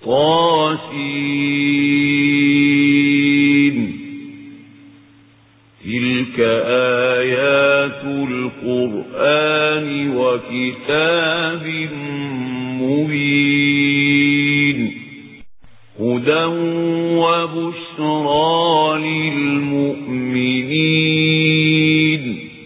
طاسين تلك آيات القرآن وكتاب مبين هدى وبشرى للمؤمنين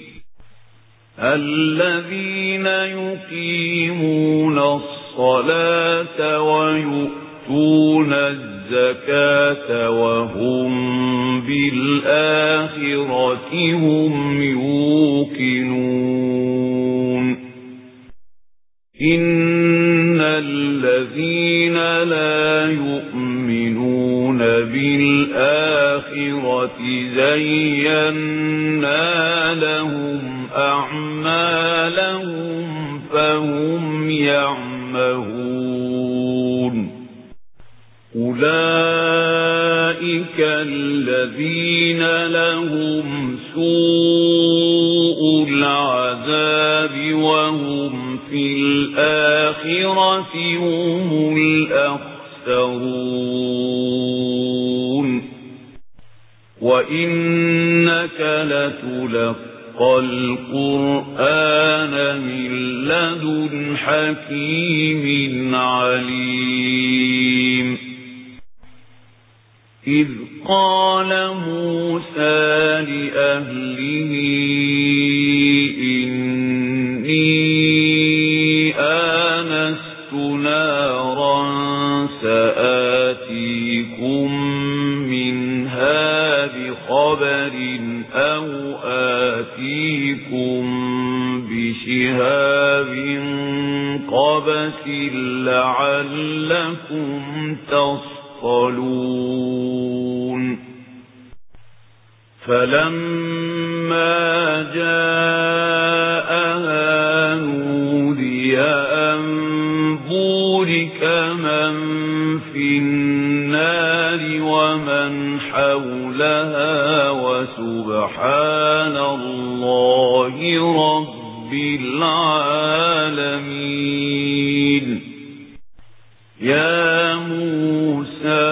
الذين يقيمون الصلاة ويؤتون الزكاة وهم بالآخرة هم يوقنون إن الذين لا يؤمنون بالآخرة زينا لهم أعمالهم فهم يعمهون أولئك الذين لهم سوء العذاب وهم في الآخرة هم الأخسرون وإنك لتلقى القرآن من لدن حكيم عليم إذ قال موسى لأهله إني آنست نارا سآتيكم منها بخبر أو آتيكم بشهاب قبس لعلكم تصطلون فلما جاءها نودي أن بورك من في النار ومن حولها وسبحان الله رب العالمين يا موسى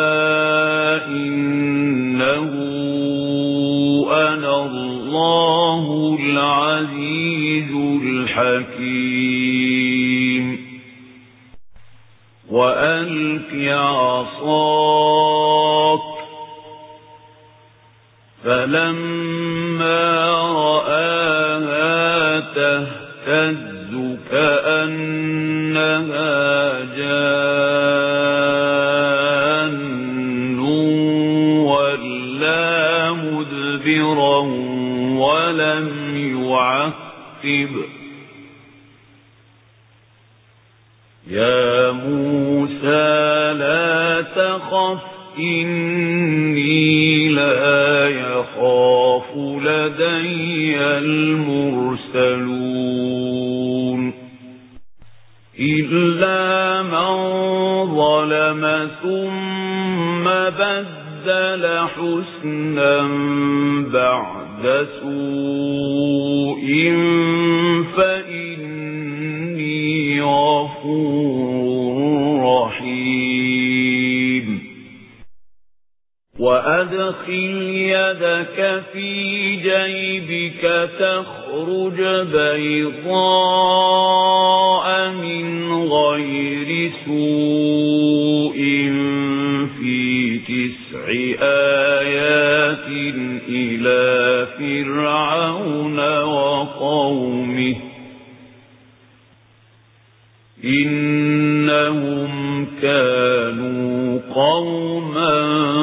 إنه أنا الله العزيز الحكيم وألق عصاك فلما رآها تهتز كأنها جان ولا مدبرا ولم يعقب يا موسى لا تخف إني لا يخاف لدي المرسلون إلا من ظلم ثم بدل حسنا بعد سوء فإني غفور رحيم وأدخل يدك في جيبك تخرج بيضاء من غير سوء في 9 آيات إلى فرعون وقومه إنهم كانوا قوما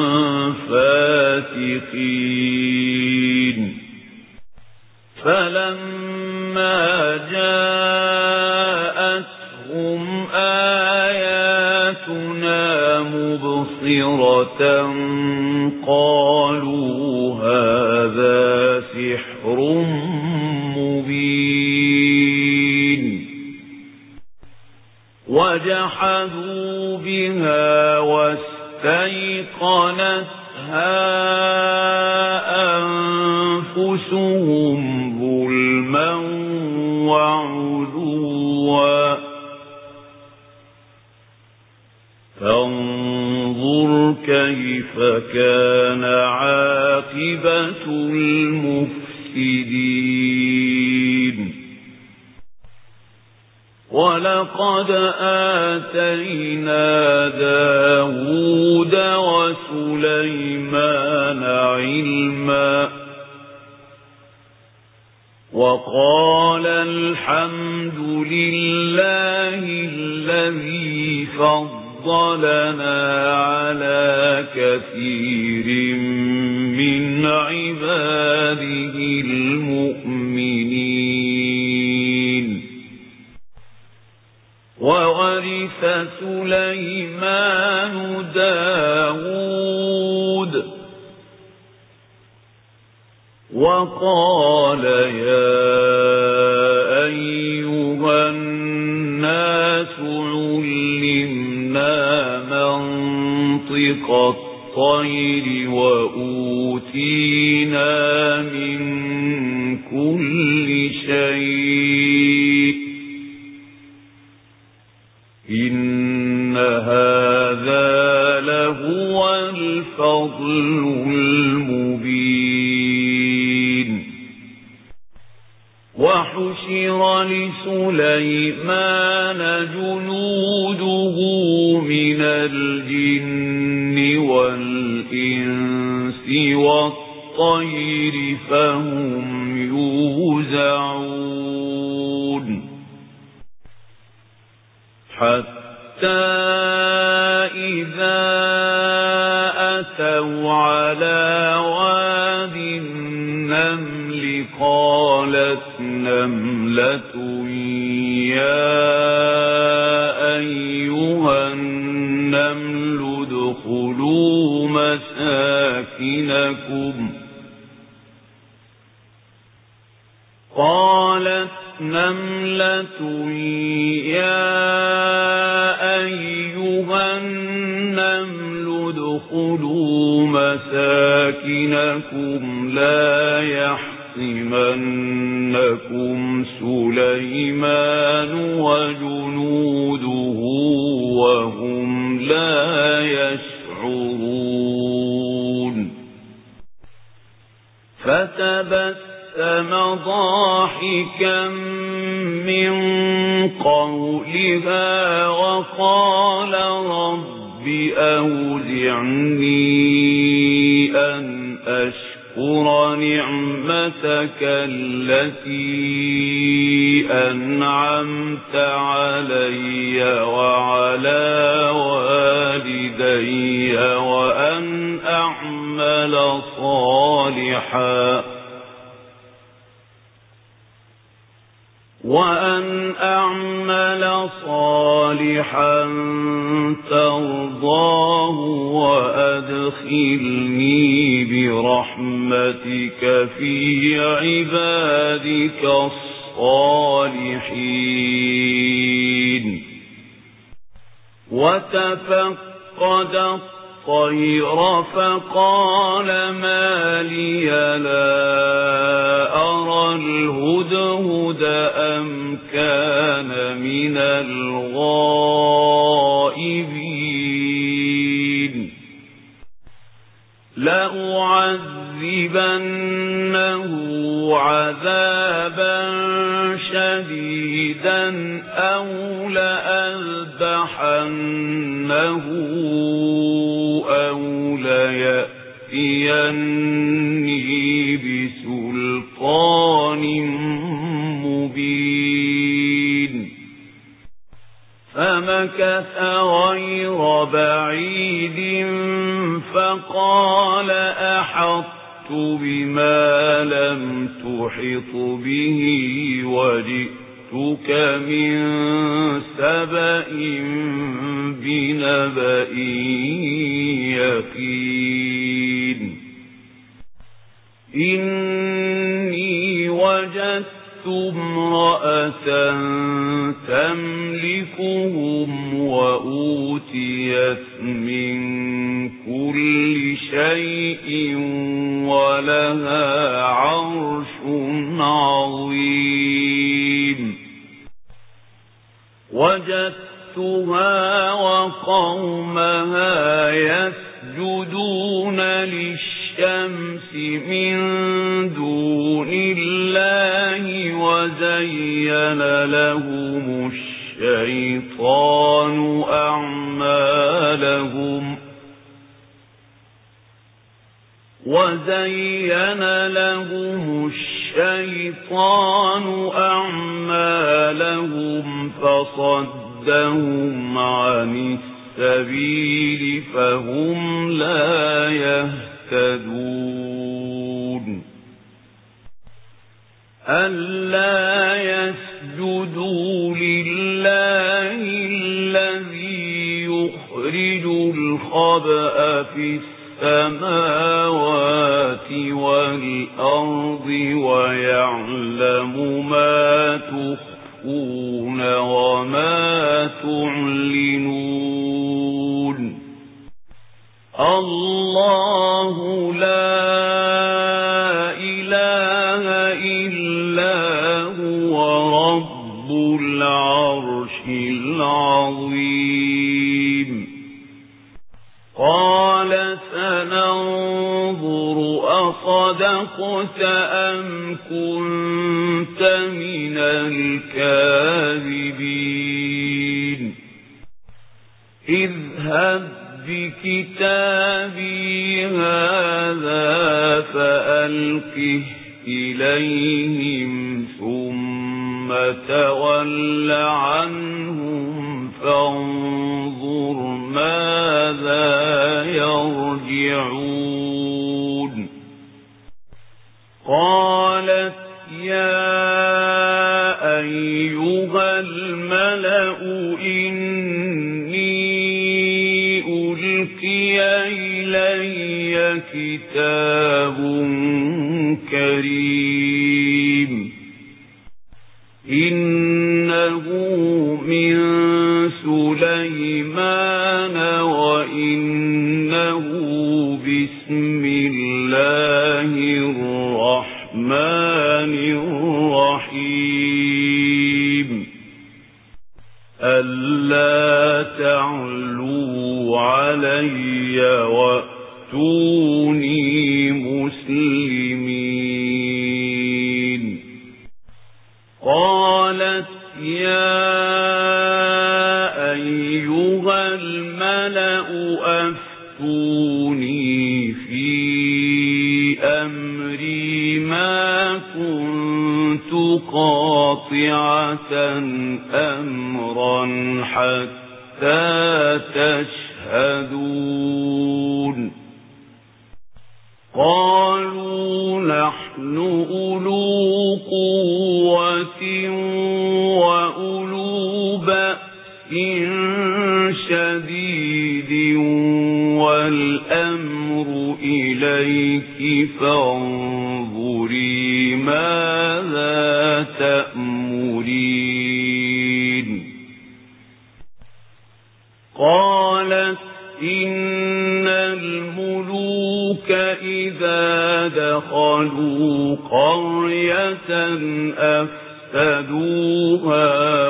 فاسقين فلما جاءتهم آياتنا مبصرة قالوا هذا سحر مبين وجحدوا بها واستيقنتها أنفسهم ظلما وعلوا فانظر كيف كان عاقبة المفسدين ولقد آتينا داود وسليمان علما وقال الحمد لله الذي فضلنا على كثير من عباده المؤمنين وورث سليمان داود وقال يا أيها الناس علمنا منطق الطير وأوتينا من كل شيء إن هذا لهو الفضل المبين وحشر لسليمان جنوده من الجن والإنس والطير فهم يوزعون حتى إذا أتوا على واد النمل قالت نملة يا أيها النمل ادخلوا مساكنكم قالت نملة يا أيها النمل ادخلوا مساكنكم لا يحطمنكم سليمان وجنوده وهم لا يشعرون فتبسم ضاحكا من قولها وقال رب أوزعني أن أشكر نعمتك التي أنعمت علي وعلى والدي وأن أعمل صالحا ترضاه وأدخلني برحمتك في عبادك الصالحين وتفقد الطير فقال ما لي لا أرى الهدهد أم كان من الغائبين لأعذبنه عذابا شديدا أو لأذبحنه أو ليأتيني بسلطان مبين فمكث غير بعيد فقال أحطت بما لم تحط به وجئتك من سبأ بنبأ يقين إني وجدت امرأة تملكهم وأوتيت من كل شيء ولها عرش عظيم وجدتها قومها يسجدون للشمس من دون الله وزين لهم الشيطان أعمالهم فصدهم عن السبيل فهم لا يهتدون ألا يسجدوا لله الذي يخرج الخبأ في السماوات والأرض ويعلم ما تخفون وما تعلنون الله لا إله إلا هو رب العرش العظيم قال سننظر أصدقت أم كنت من الكاذبين اذهب بكتابي هذا فألقه إليهم ثم تول عنهم فانظر ماذا يرجعون قالت يا أيها الملأ إني ألقي إلي كتاب كريم إنه من سليمان وإنه بسم الله الرحمن الرحيم ألا تعلوا علي وأتوني مسلمين قالت يا أيها الملأ أفتوني في أمري ما كنت قاطعة أمرا حتى تشهدون قالوا نحن أولو قوة وأولو بأس شديد والأمر إليك فانظري ماذا تأمرين قالت إن الملوك إذا دخلوا قرية أفسدوها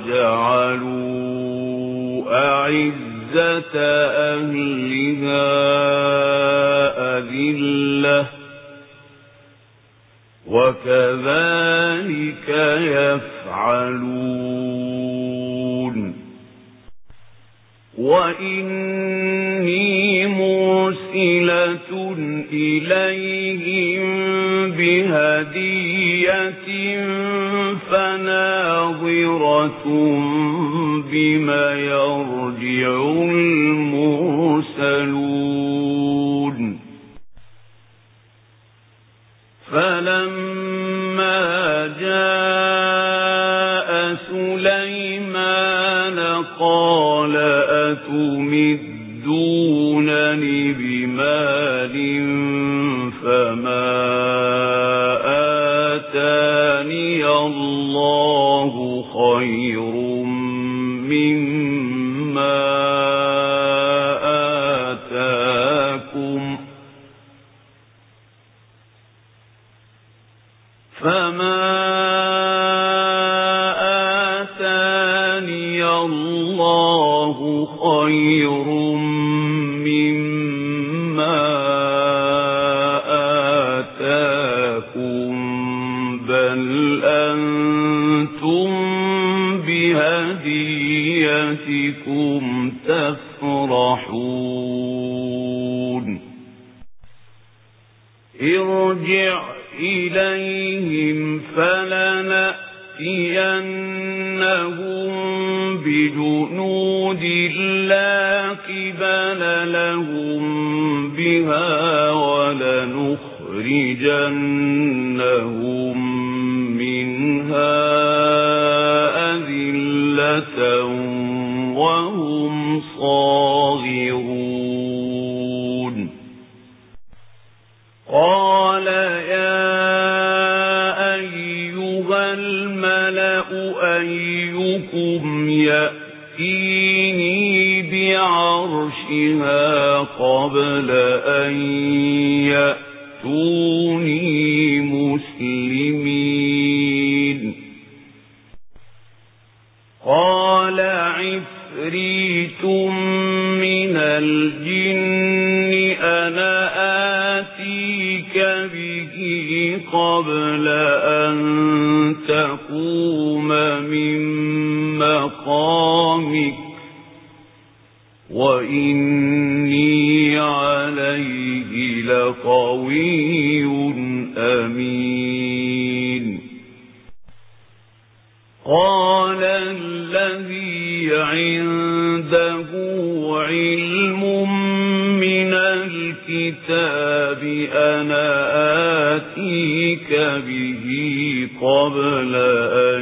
وجعلوا أعزة أهلها أذلة وكذلك يفعلون وإني مرسلة إليهم بهدية فناظرة بما يرجع المرسلون فلما جاء سليمان قال أتمدونني بمال فما آتاني الله خير مما آتاكم فما آتاني الله خير خير مما آتاكم بل أنتم بهديتكم تفرحون ارجع إليهم فلنأتينهم بجنود لا قبل لهم بها ولنخرجنهم منها أذلة وهم صاغرون قال يا أيها الملأ أيكم يأتيني بعرشها قبل أن يأتوني مسلمين قال عفريت من الجن أنا آتيك به قبل أن تقوم من مقامك وإني عليه لقوي أمين قال الذي عنده علم من الكتاب أنا آتيك به قبل أن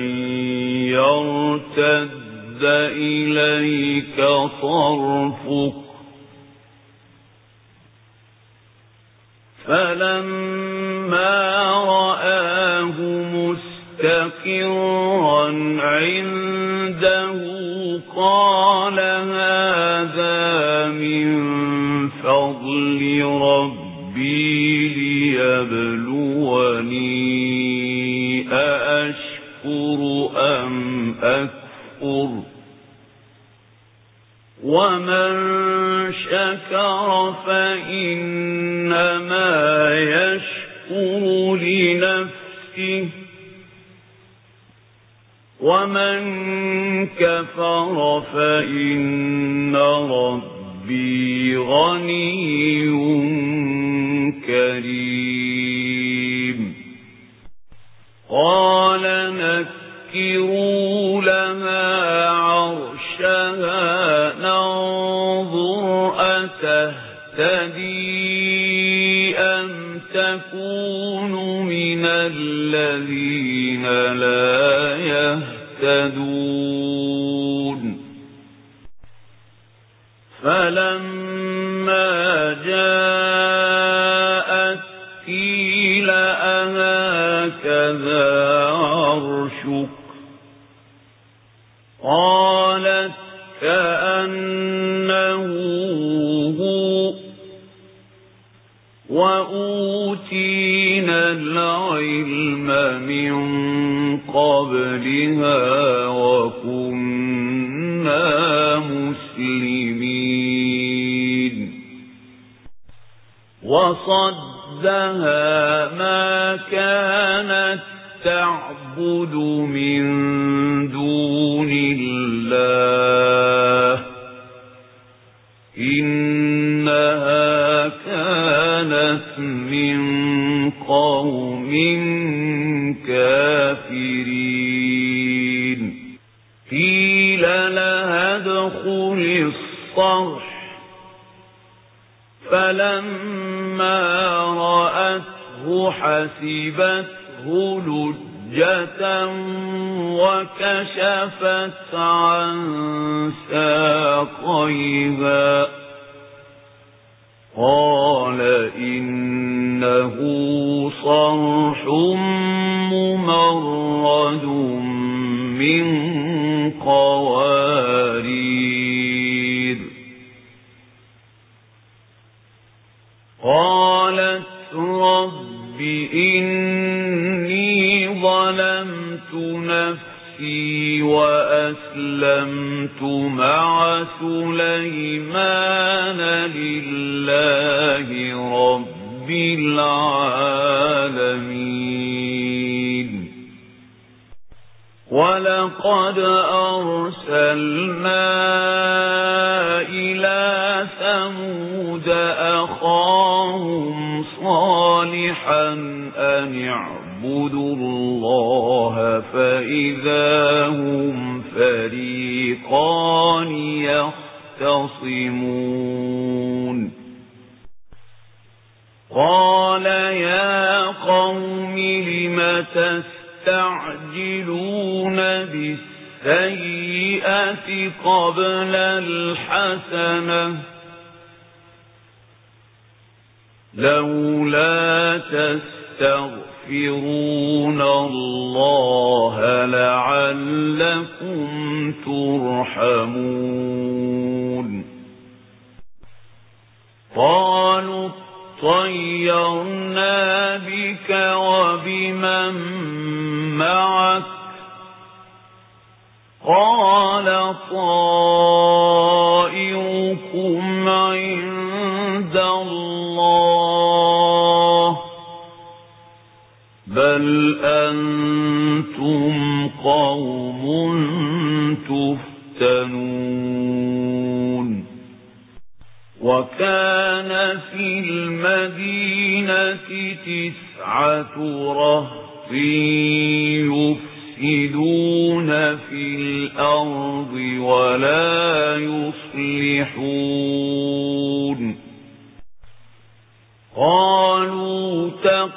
يرتد إليك طرفك فلما رآه مستقرا عنده قال هذا من فضل ربي ليبلوني أأشكر أم أكفر ومن شكر فإنما يشكر لنفسه ومن كفر فإن ربي غني كريم قال نكروا لها عرشها ننظر أتهتدي أم تكون من الذين لا يهتدون فلما جاءت قيل أهكذا عرشك قالت كأنه هو وأوتينا العلم من قبلها وكنا مسلمين وصدها ما كانت تعبد من دون الله إنها كانت من قوم كافرين قيل لها ادخل الصرح فلما رأته حسبته لجة وكشفت عن ساقيها قال إنه صرح ممرد من قوارير قالت رب إني ظلمت نفسي وأسلمت أسلمت مع سليمان لله رب العالمين ولقد أرسلنا إلى ثمود أخاهم صالحا أن اعبدوا الله فإذا هم فريقان يختصمون قال يا قوم لم تستعجلون بالسيئة قبل الحسنة لولا تستغفرون الله لعلكم ترحمون قالوا طيرنا بك وبمن معك قال طائركم عند الله بل أنتم قوم تفتنون وكان في المدينة 9 رهط يفسدون في الأرض ولا يصلحون قالوا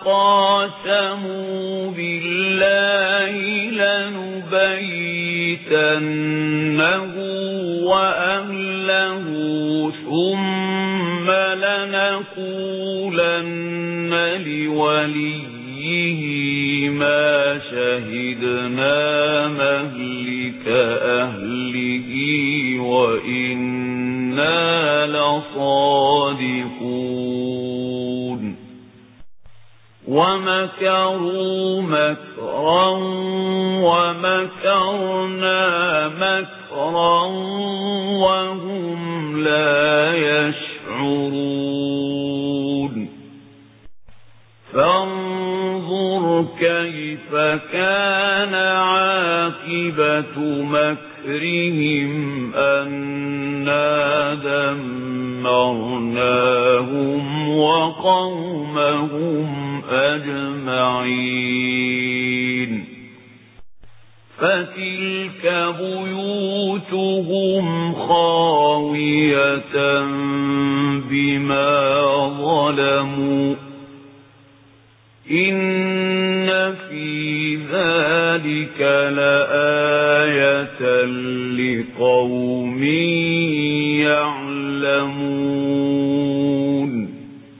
تقاسموا بالله لنبيتنه وأهله ثم لنقولن لوليه ما شهدنا مهلك أهله وإنا لصادقون ومكروا مكرا ومكرنا مكرا وهم لا يشعرون فانظر كيف كان عاقبة مكرهم أنا دمرناهم وقومهم أجمعين فتلك بيوتهم خاوية بما ظلموا إن في ذلك لآية لقوم يعلمون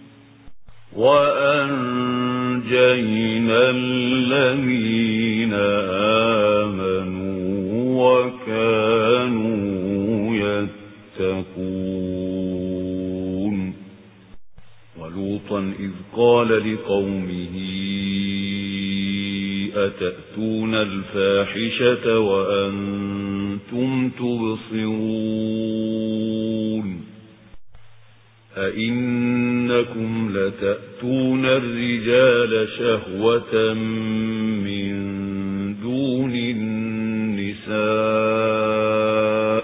وأنجينا الذين آمنوا وكانوا يتقون ولوطا إذ قال لقومه أتأتون الفاحشة وأنتم تبصرون أئنكم لتأتون الرجال شهوة من دون النساء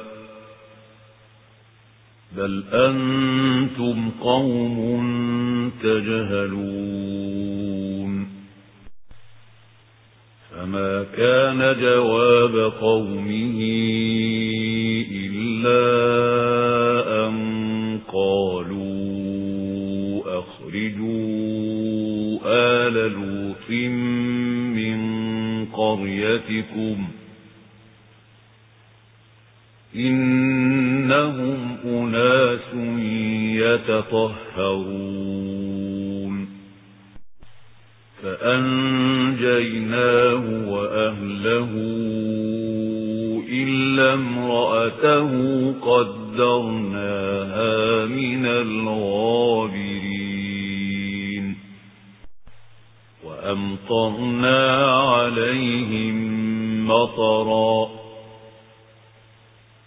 بل أنتم قوم تجهلون فما كان جواب قومه إلا أن قالوا أخرجوا آل لوط من قريتكم إنهم أناس يتطهرون فأنجيناه وأهله إلا امرأته قدرناها من الغابرين وأمطرنا عليهم مطرا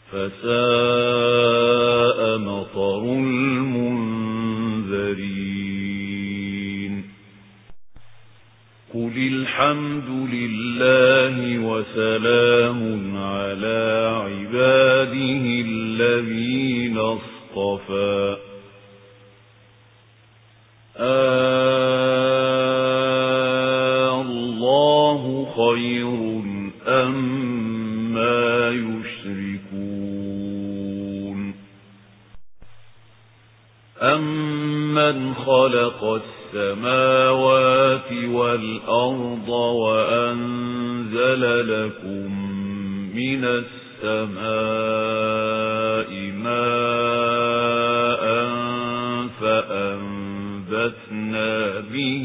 فساء مطر المنذرين قل الحمد لله وسلام على عباده الذين اصطفى الله خير أما يشركون أمن خلق السماوات والأرض وأنزل لكم من السماء ماء فأنبتنا به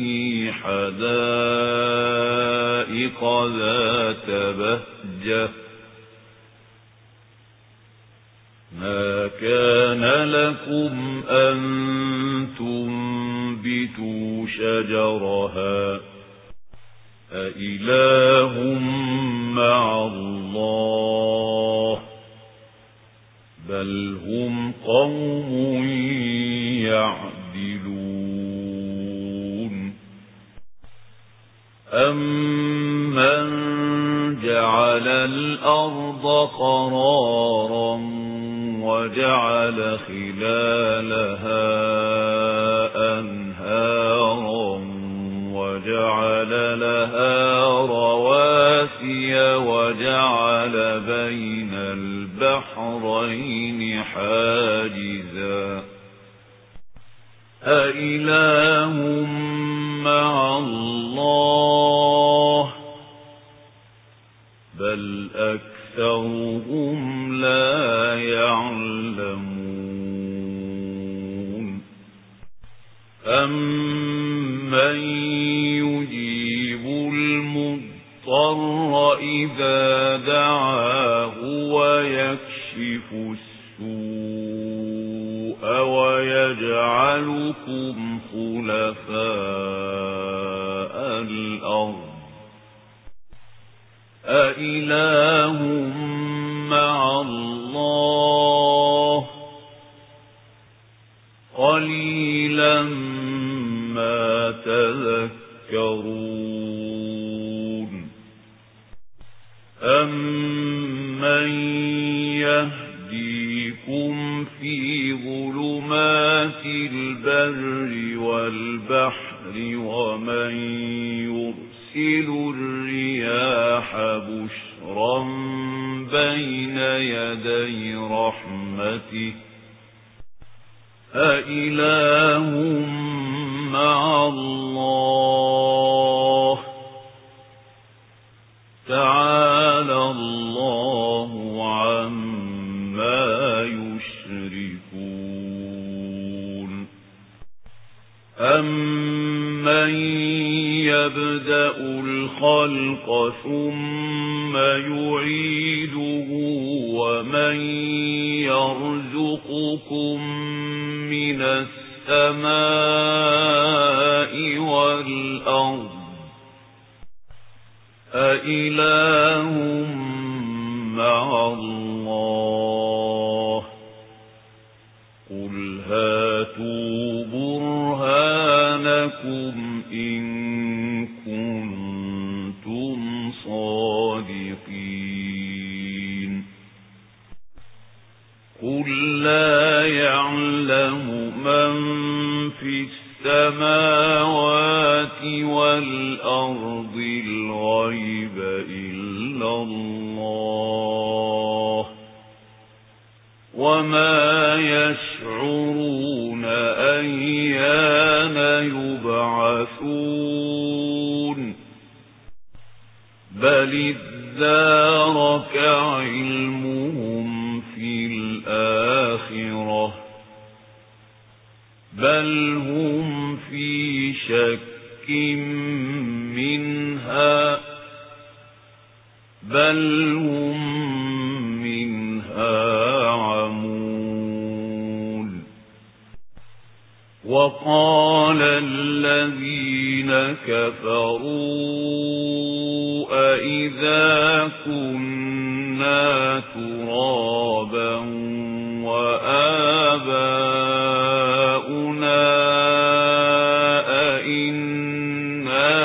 حدائق ذات بهجة ما كان لكم أن تنبتوا شجرها أإله مع الله بل هم قوم يعدلون أمن جعل الأرض قرارا وجعل خلالها أنهارا وجعل لها رواسي وجعل بين البحرين حاجزا أإله مع الله بل أكثرهم لا يعلمون أمن يجيب المضطر إذا دعاه ويكشف السوء ويجعلكم خلفاء الأرض أإله مع الله قليلا ما تذكرون أمن يهديكم في ظلمات البر والبحر ومن يرسل الرياح بشرا بين يدي رحمته أإله مع الله تعالى الله عما يشركون أمن يبدأ الخلق ثم يعيده ومن يرزقكم من السماء والأرض أإله مع الله قل هاتوا برهانكم إن كنتم صادقين قل لا يعلم من في السماوات والأرض الغيب إلا الله وما يشعرون أيان يبعثون بل ادارك علمهم في الآخرة بل هم في شك منها بل هم منها عمون وقال الذين كفروا أإذا كنا ترابا وآباؤنا أئنا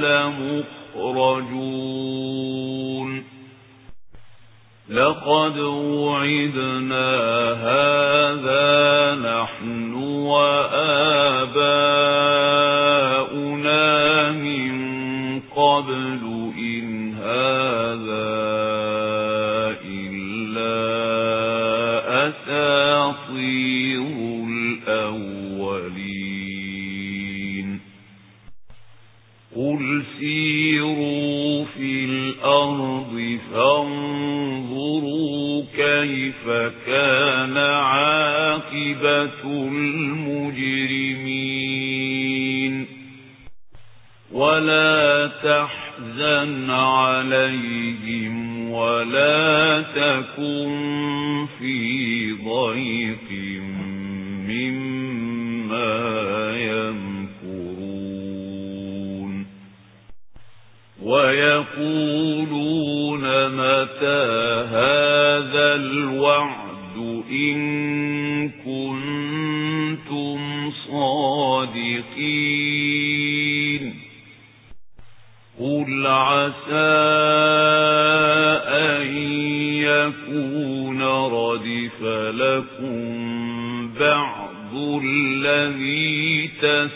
لمخرجون لقد وعدنا هذا نحن وآباؤنا من قبل إن هذا إلا أساطير الأولين قل سيروا في الأرض فانظروا كيف كان عاقبة المجرمين ولا تحزن عليهم ولا تكن في ضيق مما يمكرون ويقولون متى هذا الوعد إن كنتم صادقين قل عسى أن يكون ردف لكم بعض الذي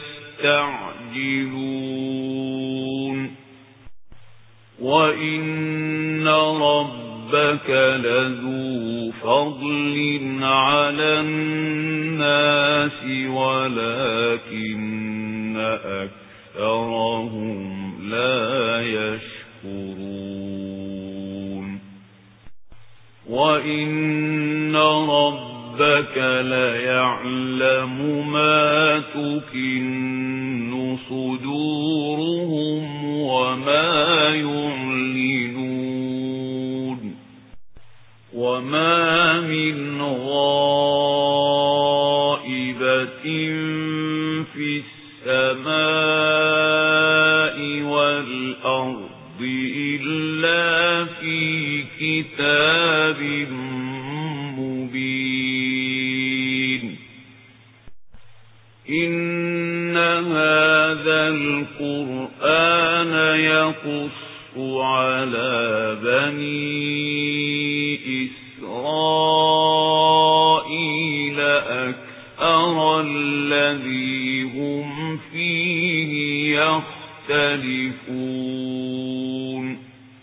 تستعجلون وإن ربك لذو فضل على الناس ولكن أكثرهم لا يشكرون وإن ربك ليعلم ما تكن صدورهم وما يعلنون وما من غائبة في السماء والأرض إلا في كتاب مبين إن هذا القرآن يقص على بني إسرائيل أكثر الذي هم فيه يختلفون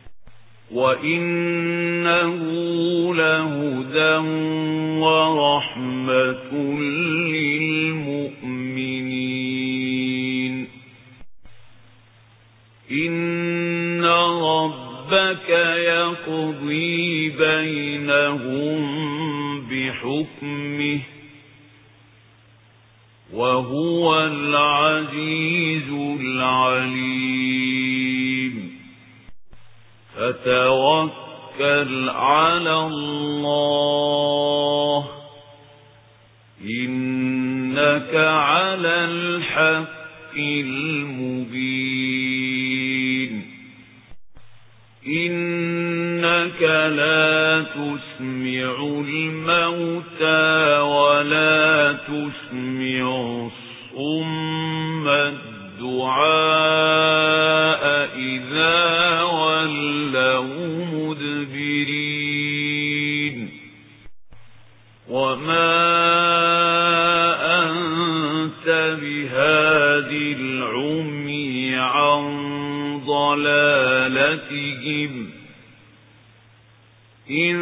وإنه لهدى ورحمة للمؤمنين إن ربك يقضي بينهم بحكمه وهو العزيز العليم فتوكل على الله إنك على الحق المبين إنك لا تسمع الموتى ولا تسمع الصم الدعاء إذا ولوا مدبرين وما أنت بهاد العمي عن ضلالتهم إن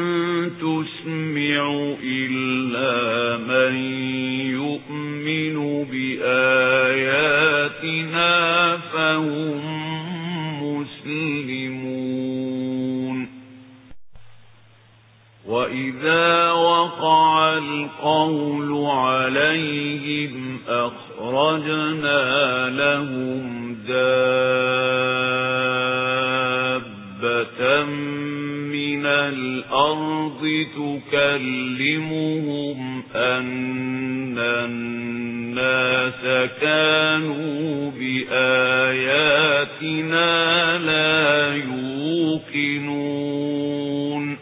تسمع إلا من يؤمن بآياتنا فهم مسلمون وإذا وقع القول عليهم أخرجنا لهم دابة من الأرض تكلمهم أن الناس كانوا بآياتنا لا يوقنون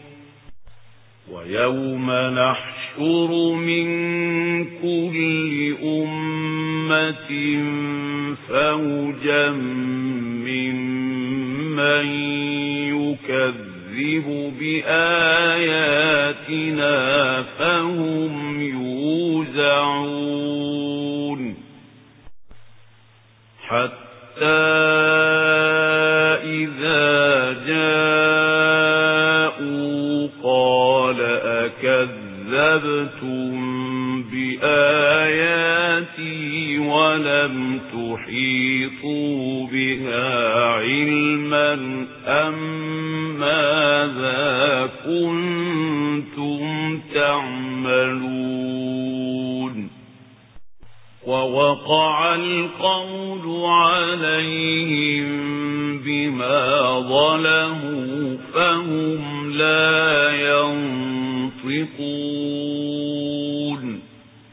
ويوم نحشر من كل أمة فوجا ممن يكذب بآياتنا فهم يوزعون حتى إذا جاءوا قال أكذبتم بآياتي ولم تحيطوا بها علما أم ماذا كنتم تعملون ووقع القول عليهم بما ظلموا فهم لا ينطقون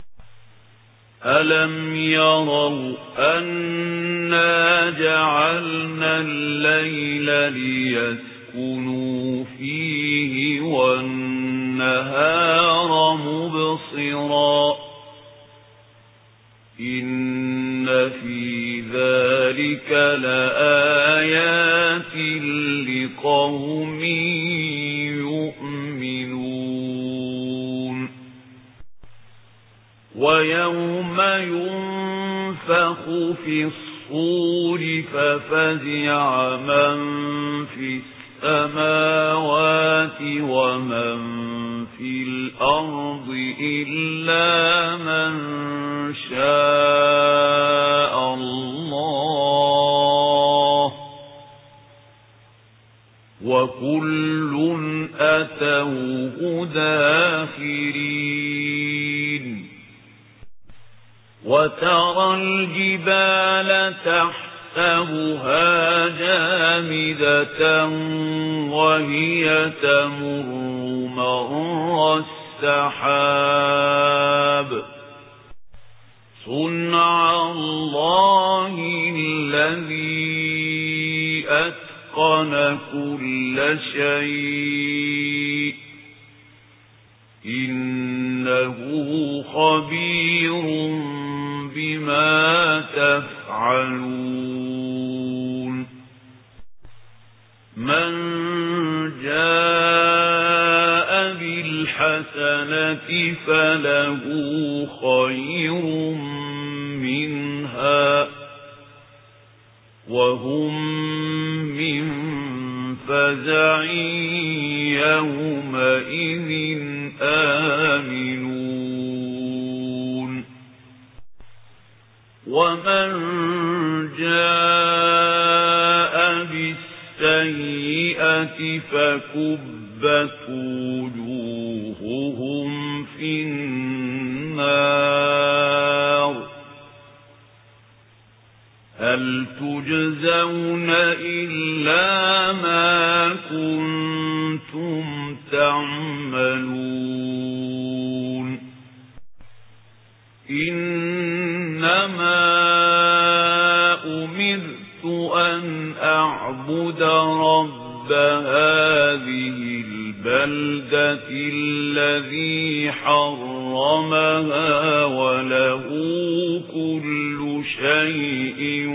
ألم يروا أنا جعلنا الليل ليسكنوا فيه والنهار مبصرا إن في ذلك لآيات لقوم يؤمنون ويوم ينفخ في الصور ففزع من في السماوات ومن في الأرض إلا من شاء الله وكل أتوه داخرين وترى الجبال تحسبها جامدة وهي تمر مر السحاب صنع الله الذي أتقن كل شيء إنه خبير بما تفعلون من جاء بالحسنة فله خير منها وهم من فزع يومئذ آمنون ومن جاء بالسيئة فكبت وجوههم في النار هل تجزون إلا ما كنتم تعملون إنما أمرت أن أعبد رب هذه البلدة الذي حرمها وله كل شيء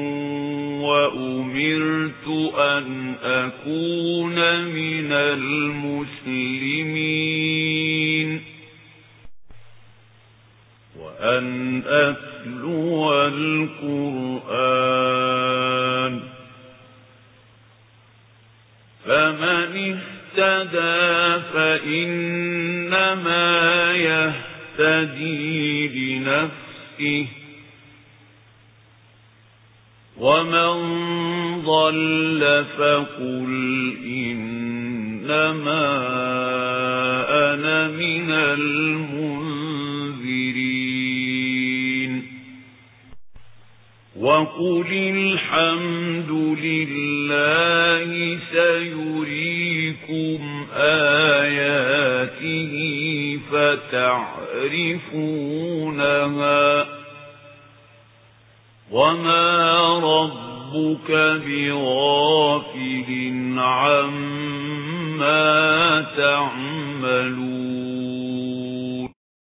وأمرت أن أكون من المسلمين وأن أتلو القرآن فمن اهتدى فإنما يهتدي لنفسه ومن ضل فقل إنما أنا من المنذرين وقل الحمد لله سيريكم آياته فتعرفونها وما ربك بغافل عما تعملون